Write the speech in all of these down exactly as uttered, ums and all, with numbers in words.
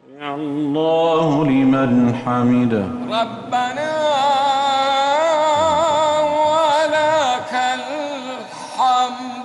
سمع الله لمن حمده. ربنا ولك الحمد.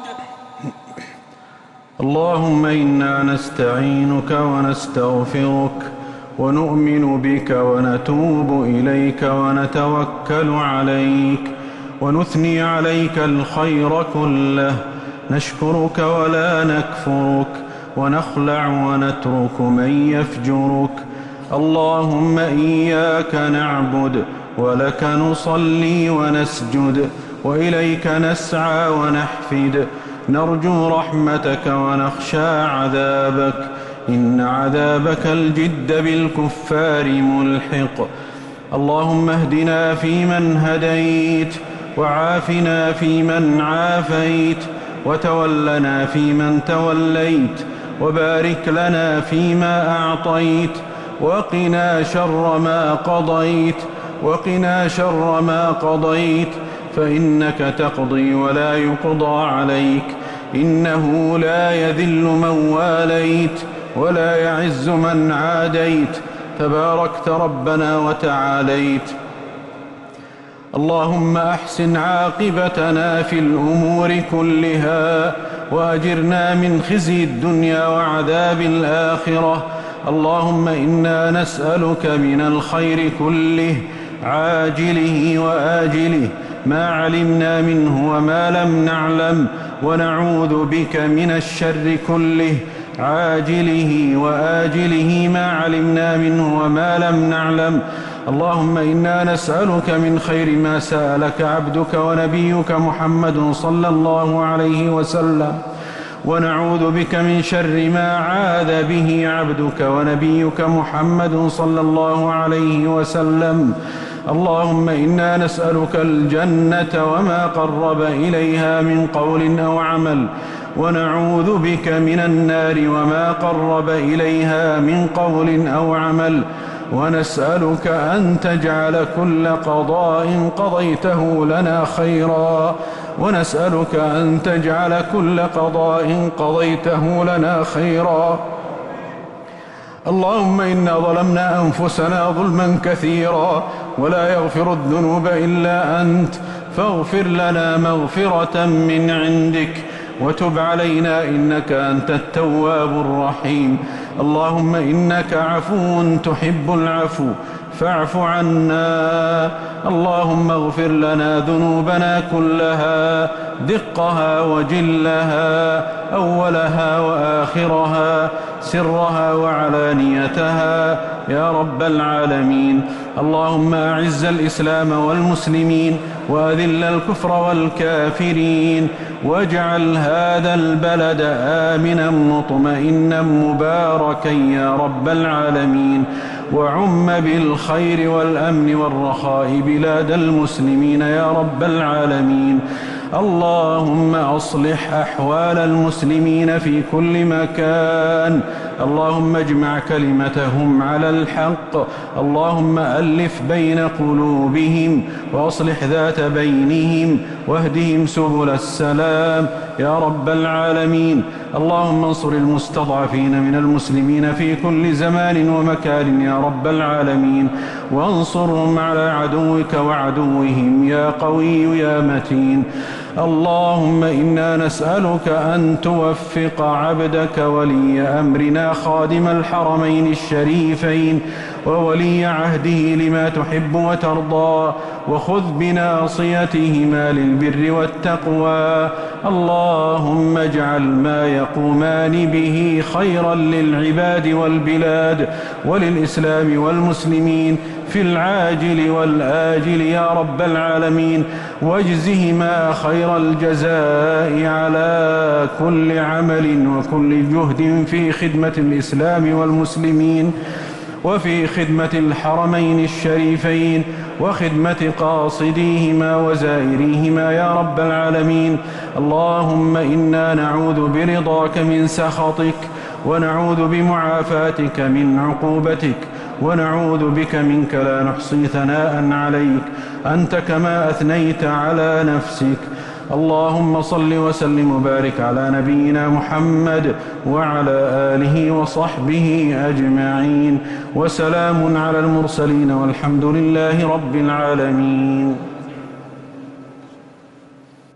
اللهم إنا نستعينك ونستغفرك ونؤمن بك ونتوب إليك ونتوكل عليك ونثني عليك الخير كله، نشكرك ولا نكفرك ونخلع ونترك من يفجرك. اللهم إياك نعبد ولك نصلي ونسجد وإليك نسعى ونحفد، نرجو رحمتك ونخشى عذابك، إن عذابك الجد بالكفار ملحق. اللهم اهدنا فيمن هديت وعافنا فيمن عافيت وتولنا فيمن توليت وبارك لنا فيما أعطيت وقنا شر ما قضيت وقنا شر ما قضيت فإنك تقضي ولا يقضى عليك، إنه لا يذل من واليت ولا يعز من عاديت، تباركت ربنا وتعاليت. اللهم أحسن عاقبتنا في الأمور كلها وأجرنا من خزي الدنيا وعذاب الآخرة. اللهم إنا نسألك من الخير كله عاجله وآجله ما علمنا منه وما لم نعلم، ونعوذ بك من الشر كله عاجله وآجله ما علمنا منه وما لم نعلم. اللهم إنا نسألك من خير ما سألك عبدك ونبيك محمد صلى الله عليه وسلم، ونعوذ بك من شر ما عاذ به عبدك ونبيك محمد صلى الله عليه وسلم. اللهم إنا نسألك الجنة وما قرب إليها من قول أو عمل، ونعوذ بك من النار وما قرب إليها من قول أو عمل، ونسألك أن تجعل كل قضاء قضيته لنا خيرا ونسألك أن تجعل كل قضاء قضيته لنا خيرا. اللهم إنا ظلمنا أنفسنا ظلما كثيرا ولا يغفر الذنوب إلا أنت، فاغفر لنا مغفرة من عندك وتب علينا إنك أنت التواب الرحيم. اللهم إنك عفو تحب العفو فاعف عنا. اللهم اغفر لنا ذنوبنا كلها دقها وجلها، أولها وآخرها، سرها وعلانيتها يا رب العالمين. اللهم أعز الإسلام والمسلمين وأذل الكفر والكافرين، واجعل هذا البلد آمنا مطمئنا مباركا يا رب العالمين، وعم بالخير والأمن والرخاء بلاد المسلمين يا رب العالمين. اللهم أصلح أحوال المسلمين في كل مكان، اللهم اجمع كلمتهم على الحق، اللهم ألف بين قلوبهم وأصلح ذات بينهم واهدهم سبل السلام يا رب العالمين. اللهم انصر المستضعفين من المسلمين في كل زمان ومكان يا رب العالمين، وانصرهم على عدوك وعدوهم يا قوي يا متين. اللهم إنا نسألك أن توفق عبدك ولي أمرنا خادم الحرمين الشريفين وولي عهده لما تحب وترضى، وخذ بناصيتهما للبر والتقوى. اللهم اجعل ما يقومان به خيرا للعباد والبلاد وللإسلام والمسلمين في العاجل والآجل يا رب العالمين، واجزهما خير الجزاء على كل عمل وكل جهد في خدمة الإسلام والمسلمين وفي خدمة الحرمين الشريفين وخدمة قاصديهما وزائريهما يا رب العالمين. اللهم إنا نعوذ برضاك من سخطك، ونعوذ بمعافاتك من عقوبتك، ونعوذ بك منك لا نحصي ثناء عليك، أنت كما أثنيت على نفسك. اللهم صل وسلم وبارك على نبينا محمد وعلى آله وصحبه أجمعين، وسلام على المرسلين والحمد لله رب العالمين.